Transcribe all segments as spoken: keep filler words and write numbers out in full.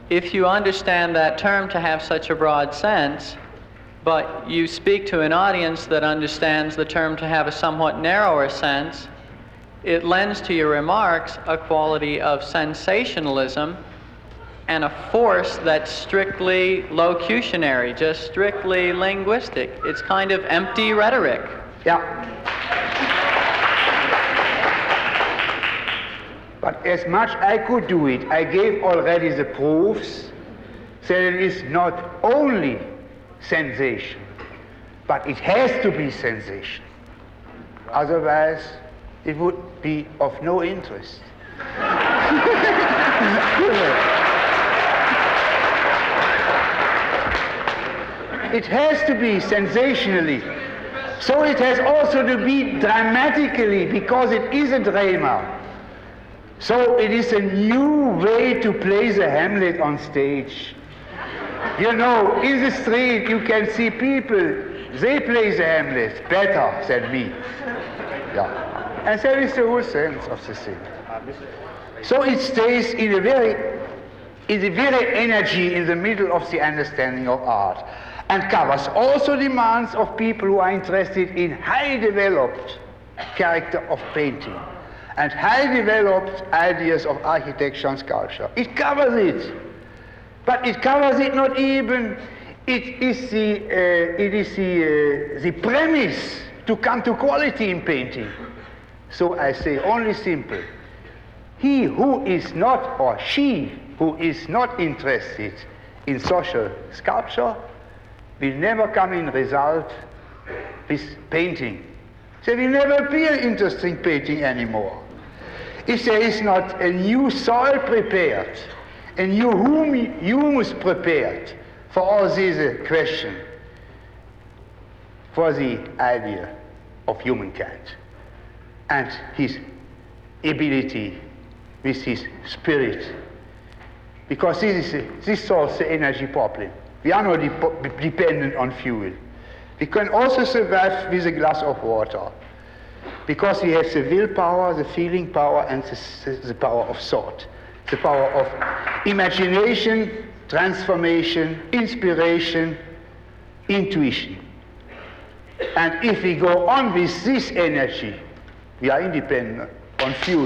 if you understand that term to have such a broad sense, but you speak to an audience that understands the term to have a somewhat narrower sense, it lends to your remarks a quality of sensationalism and a force that's strictly locutionary, just strictly linguistic. It's kind of empty rhetoric. Yeah. But as much I could do it, I gave already the proofs that it is not only sensation, but it has to be sensation. Otherwise, it would be of no interest. It has to be sensationally. So it has also to be dramatically, because it is a drama. So it is a new way to play the Hamlet on stage. You know, in the street you can see people, they play the Hamlet better than me. Yeah. And that is the whole sense of the thing. So it stays in a very, in the very energy in the middle of the understanding of art, and covers also demands of people who are interested in high developed character of painting and high developed ideas of architecture and sculpture. It covers it. But it covers it not even, it is the, uh, it is the, uh, the premise to come to quality in painting. So I say only simple. He who is not, or she who is not interested in social sculpture will never come in result with painting. They will never be an interesting painting anymore. If there is not a new soil prepared, a new hum- humus prepared for all these uh, questions, for the idea of humankind and his ability with his spirit, because this, is, this solves the energy problem. We are not de- dependent on fuel. We can also survive with a glass of water, because we have the willpower, the feeling power, and the, the power of thought, the power of imagination, transformation, inspiration, intuition. And if we go on with this energy, we are independent on fuel.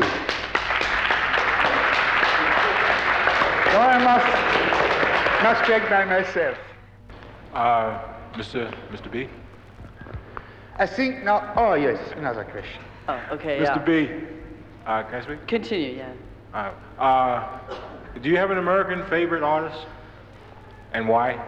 So I must, must check by myself. Uh, Mister Mister B? I think now, oh yes, another question. Oh, okay, Mister yeah. B, uh, can I speak? Continue, yeah. Uh, uh, do you have an American favorite artist, and why?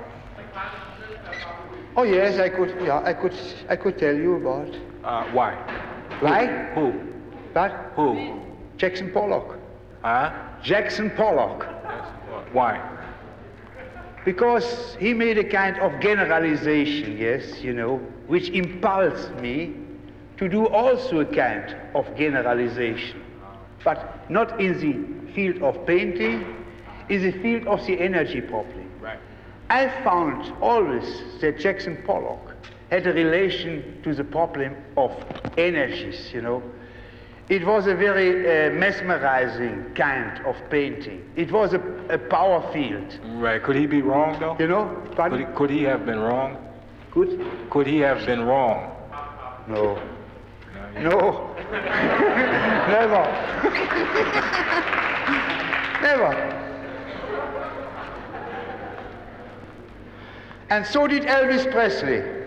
Oh yes, I could, yeah, I could, I could tell you about. Uh, why? Why? Who? What? Who? Jackson Pollock. Huh? Jackson Pollock. Why? Because he made a kind of generalization, yes, you know, which impulsed me to do also a kind of generalization, but not in the field of painting, in the field of the energy problem. Right. I found always that Jackson Pollock had a relation to the problem of energies, you know. It was a very uh, mesmerizing kind of painting. It was a, a power field. Right. Could he be wrong, though? You know? Could he, could he have been wrong? Good? Could he have been wrong? No. No. Never. Never. And so did Elvis Presley.